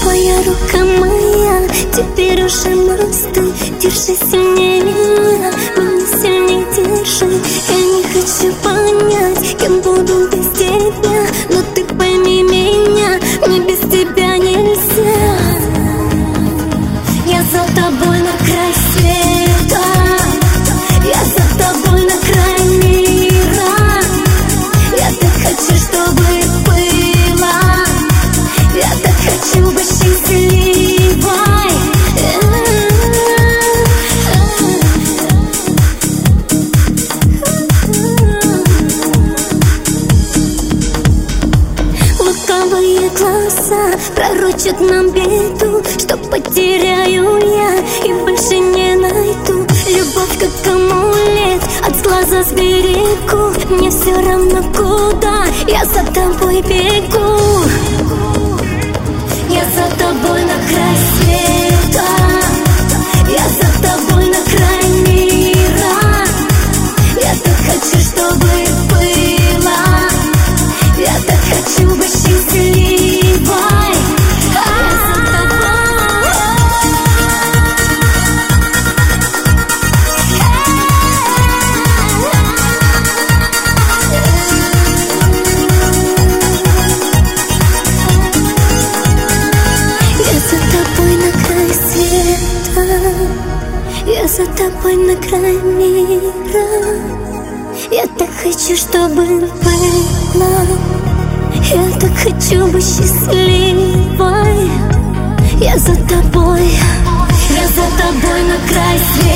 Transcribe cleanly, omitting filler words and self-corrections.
твоя рука моя, теперь уже мосты. Держи сильнее меня, меня сильнее держи. Я не хочу понять, кем буду без тебя, но ты пойми меня, мне без тебя нельзя. Я за тобой на край света, я за тобой на край мира. Я так хочу, чтобы было, я так хочу быть счастливой. Лукавые глаза пророчат нам беду, что потеряю я и больше не найду. Любовь как амулет, от глаза сберегу. Мне все равно куда, я за тобой бегу. Я за тобой на край света, я за тобой на край мира. Я так хочу, чтобы было, я так хочу быть счастливой. Я за тобой на край мира. Я так хочу, чтобы было, я так хочу быть счастливой. Я за тобой на край света.